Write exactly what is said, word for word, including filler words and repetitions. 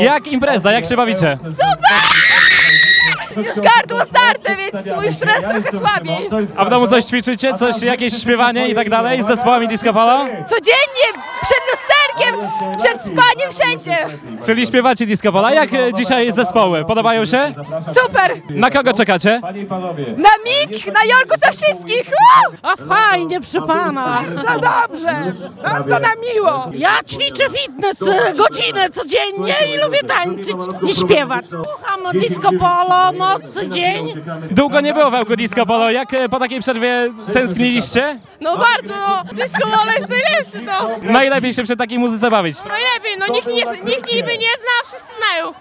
Jak impreza, jak się bawicie? Już gardło starte, więc mój stres trochę słabiej. A w domu coś ćwiczycie? Coś, jakieś śpiewanie i tak dalej z zespołami disco polo? Codziennie, przed lusterkiem, przed spaniem, wszędzie. Czyli śpiewacie disco polo. Jak e, dzisiaj zespoły? Podobają się? Super. Na kogo czekacie? Na mig, na Jorku za wszystkich. Wow! A fajnie, przy pana. To dobrze, bardzo nam miło. Ja ćwiczę fitness e, godzinę codziennie i lubię tańczyć i śpiewać. Słucham disco polo, noc, dzień. Długo nie było w Ełku disco polo. Jak e, po takiej przerwie tęskniliście? No bardzo, no. Disco polo jest najlepszy, no. Najlepiej się przy takiej muzyce bawić. Najlepiej, no nikt, nie, nikt niby nie zna, a wszyscy znają.